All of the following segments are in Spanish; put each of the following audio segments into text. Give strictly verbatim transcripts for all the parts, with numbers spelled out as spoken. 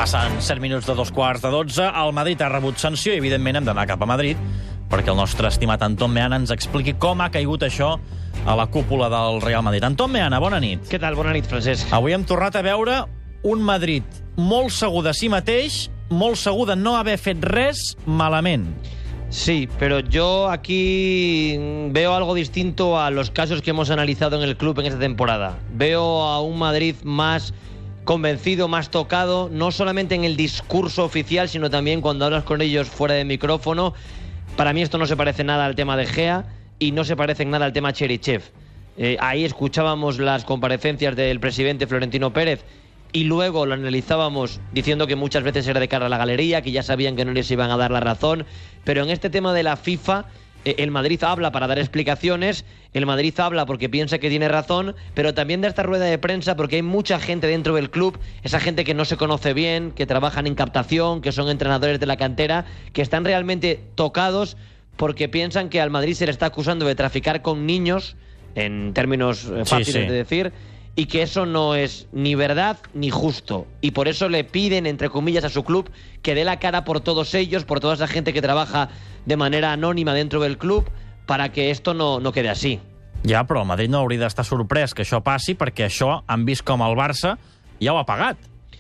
Passen set minuts de dos quarts de dotze. El Madrid ha rebut sanció i, evidentment, hem d'anar cap a Madrid perquè el nostre estimat Anton Meana ens expliqui com ha caigut això a la cúpula del Real Madrid. Anton Meana, bona nit. Què tal? Bona nit, Francesc. Avui hem tornat a veure un Madrid molt segur de si mateix, molt segur de no haver fet res malament. Sí, pero yo aquí veo algo distinto a los casos que hemos analizado en el club en esta temporada. Veo a un Madrid más convencido, más tocado, no solamente en el discurso oficial, sino también cuando hablas con ellos fuera de micrófono. Para mí esto no se parece nada al tema de Gea y no se parece en nada al tema Cherichev. Eh, ahí escuchábamos las comparecencias del presidente Florentino Pérez y luego lo analizábamos diciendo que muchas veces era de cara a la galería, que ya sabían que no les iban a dar la razón. Pero en este tema de la FIFA, eh, el Madrid habla para dar explicaciones, el Madrid habla porque piensa que tiene razón, pero también de esta rueda de prensa porque hay mucha gente dentro del club, esa gente que no se conoce bien, que trabajan en captación, que son entrenadores de la cantera, que están realmente tocados porque piensan que al Madrid se le está acusando de traficar con niños, en términos eh, fáciles sí, sí. de decir, y que eso no es ni verdad ni justo. Y por eso le piden, entre comillas, a su club que dé la cara por todos ellos, por toda esa gente que trabaja de manera anònima dentro del club, para que esto no, no quede así. Ja, però el Madrid no hauria d'estar sorprès que això passi, perquè això han vist com el Barça ja ho ha pagat.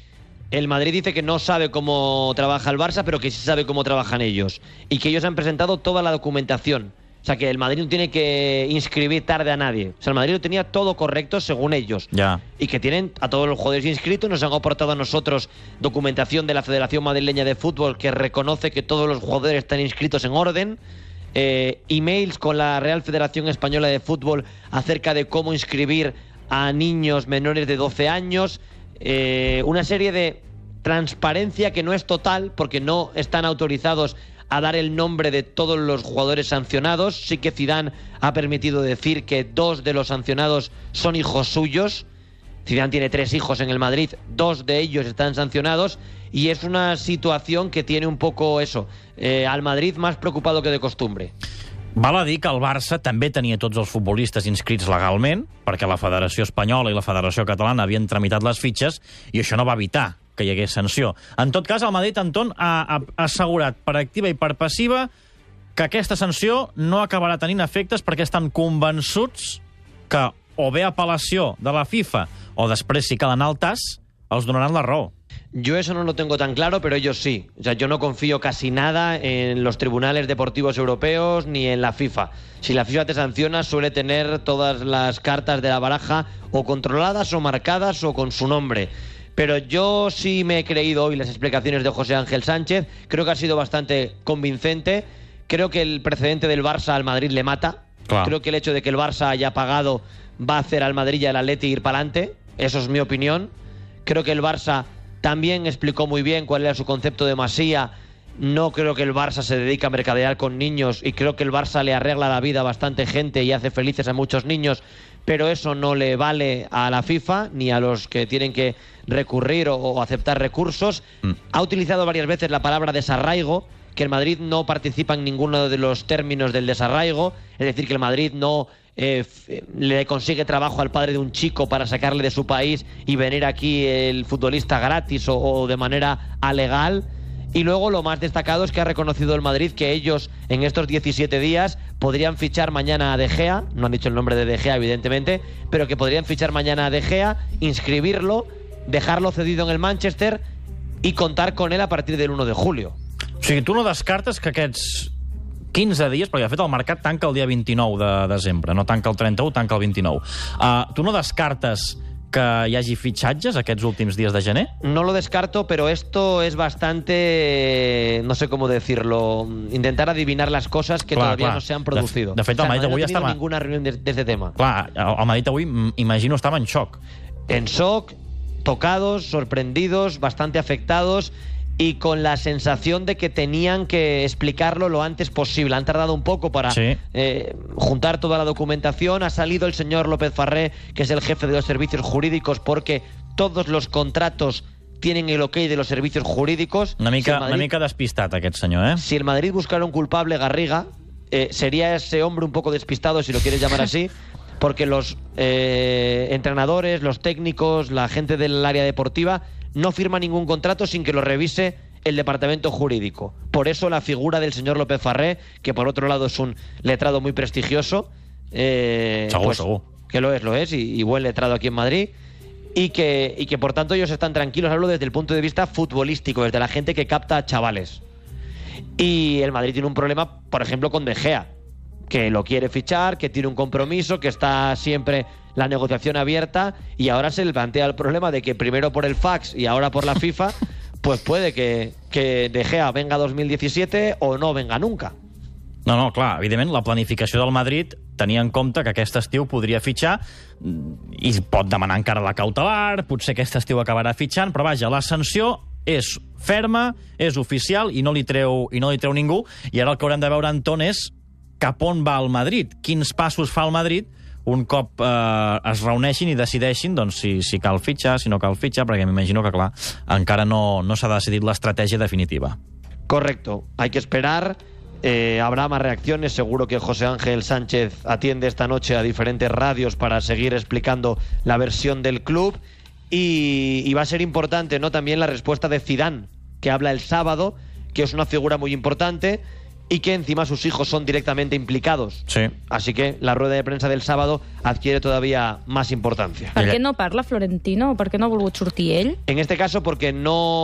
El Madrid dice que no sabe cómo trabaja el Barça, pero que sí sabe cómo trabajan ellos. Y que ellos han presentado toda la documentación. O sea, que el Madrid no tiene que inscribir tarde a nadie. O sea, el Madrid lo tenía todo correcto según ellos. Ya. Y que tienen a todos los jugadores inscritos. Nos han aportado a nosotros documentación de la Federación Madrileña de Fútbol que reconoce que todos los jugadores están inscritos en orden. Eh, emails con la Real Federación Española de Fútbol acerca de cómo inscribir a niños menores de doce años. Eh, una serie de transparencia que no es total porque no están autorizados a dar el nombre de todos los jugadores sancionados. Sí que Zidane ha permitido decir que dos de los sancionados son hijos suyos. Zidane tiene tres hijos en el Madrid, dos de ellos están sancionados y es una situación que tiene un poco eso, eh, al Madrid más preocupado que de costumbre. Val a dir que el Barça també tenia tots els futbolistes inscrits legalment, perquè la Federació Espanyola i la Federació Catalana havien tramitat les fitxes i això no va evitar que hi hagués sanció. En tot cas, el Madrid, Anton, ha, ha assegurat per activa i per passiva que aquesta sanció no acabarà tenint efectes perquè estan convençuts que o bé apel·lació de la FIFA o després, si cal anar al T A S, els donaran la raó. Yo eso no lo tengo tan claro, pero ellos sí. O sea, yo no confío casi nada en los tribunales deportivos europeos ni en la FIFA. Si la FIFA te sanciona, suele tener todas las cartas de la baraja o controladas o marcadas o con su nombre. Pero yo sí me he creído hoy las explicaciones de José Ángel Sánchez. Creo que ha sido bastante convincente. Creo que el precedente del Barça al Madrid le mata. Claro. Creo que el hecho de que el Barça haya pagado va a hacer al Madrid y al Atleti ir para adelante. Eso es mi opinión. Creo que el Barça también explicó muy bien cuál era su concepto de masía. No creo que el Barça se dedique a mercadear con niños y creo que el Barça le arregla la vida a bastante gente y hace felices a muchos niños, pero eso no le vale a la FIFA ni a los que tienen que recurrir o, o aceptar recursos. Mm. Ha utilizado varias veces la palabra desarraigo, que el Madrid no participa en ninguno de los términos del desarraigo, es decir, que el Madrid no eh, le consigue trabajo al padre de un chico para sacarle de su país y venir aquí el futbolista gratis o, o de manera alegal. Y luego lo más destacado es que ha reconocido el Madrid que ellos en estos diecisiete días podrían fichar mañana a De Gea, no han dicho el nombre de De Gea evidentemente, pero que podrían fichar mañana a De Gea, inscribirlo, dejarlo cedido en el Manchester y contar con él a partir del uno de julio. O sigui, tu no descartes que aquests quinze dies, perquè de fet el mercat tanca el dia vint-i-nou de desembre, no tanca el trenta-u, tanca el vint-i-nou. Uh, tu no descartes que hi hagi fitxatges aquests últims dies de gener? No lo descarto, pero esto es bastante, no sé cómo decirlo, intentar adivinar las cosas que clar, todavía clar. no se han producido. De, de fet, el Madrid avui no estava... No ninguna reunión de, de este tema. Clar, el Madrid avui, imagino, estava en shock. En shock, tocados, sorprendidos, bastante afectados y con la sensación de que tenían que explicarlo lo antes posible. Han tardado un poco para sí. eh, juntar toda la documentación. Ha salido el señor López Farré, que es el jefe de los servicios jurídicos, porque todos los contratos tienen el ok de los servicios jurídicos. Una mica, si Madrid, una mica despistat, aquest senyor, eh? Si el Madrid buscara un culpable, Garriga, eh, sería ese hombre un poco despistado, si lo quieres llamar así, porque los eh, entrenadores, los técnicos, la gente del área deportiva no firma ningún contrato sin que lo revise el departamento jurídico. Por eso la figura del señor López Farré, que por otro lado es un letrado muy prestigioso, eh, segur, pues, segur. que lo es, lo es, y, y buen letrado aquí en Madrid, y que, y que por tanto ellos están tranquilos. Hablo desde el punto de vista futbolístico, desde la gente que capta a chavales. Y el Madrid tiene un problema, por ejemplo, con De Gea, que lo quiere fichar, que tiene un compromiso, que está siempre la negociación abierta, y ahora se le plantea el problema de que primero por el fax y ahora por la FIFA, pues puede que, que De Gea venga dos mil diecisiete o no venga nunca. No, no, clar, evidentment, la planificació del Madrid tenia en compte que aquest estiu podria fitxar i pot demanar encara la cautelar, potser aquest estiu acabarà fitxant, però vaja, la sanció és ferma, és oficial i no li treu, i no li treu ningú, i ara el que haurem de veure, Anton, és cap on va el Madrid, quins passos fa el Madrid un cop eh, es reuneixin i decideixin doncs, si, si cal fitxar, si no cal fitxar, perquè m'imagino que, clar, encara no, no s'ha decidit l'estratègia definitiva. Correcto, hay que esperar. Eh, habrá más reacciones, seguro que José Ángel Sánchez atiende esta noche a diferentes radios para seguir explicando la versión del club, y, y va a ser importante, ¿no?, también la respuesta de Zidane, que habla el sábado, que es una figura muy importante y que encima sus hijos son directamente implicados. Sí. Así que la rueda de prensa del sábado adquiere todavía más importancia. Per què no parla Florentino? Per què no ha volgut sortir ell? En este caso porque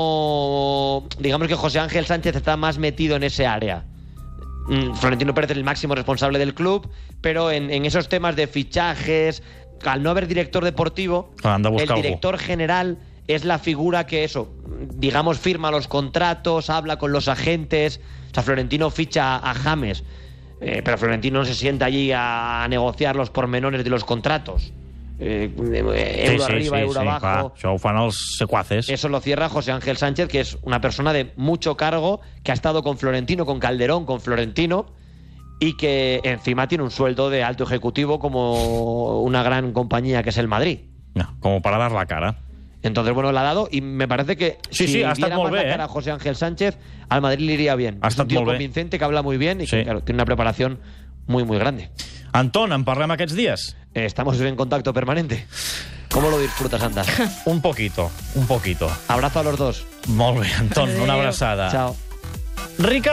no... Digamos que José Ángel Sánchez está más metido en ese área. Florentino Pérez es el máximo responsable del club, pero en, en esos temas de fichajes, al no haber director deportivo, de el director algo. general es la figura que eso, digamos, firma los contratos, habla con los agentes. O sea, Florentino ficha a James, eh, pero Florentino no se sienta allí a negociar los pormenores de los contratos. Eh, euro sí, sí, arriba, sí, euro sí, abajo. clar, això ho fan els secuaces. Eso lo cierra José Ángel Sánchez, que es una persona de mucho cargo, que ha estado con Florentino, con Calderón, con Florentino, y que encima tiene un sueldo de alto ejecutivo como una gran compañía que es el Madrid. No, como para dar la cara. Entonces, bueno, la ha dado, y me parece que sí, si sí, ha estat diera molt más bé, la cara eh? a José Ángel Sánchez, al Madrid le iría bien. Ha es un estat tío molt bé. convincente, que habla muy bien y Sí. que, claro, tiene una preparación muy, muy grande. Anton, en parlem aquests dies? Eh, estamos en contacto permanente. ¿Cómo lo disfrutas, Andas? Un poquito, un poquito. Abrazo a los dos. Molt bé, Anton, una Adéu. abraçada. Chao. Ricard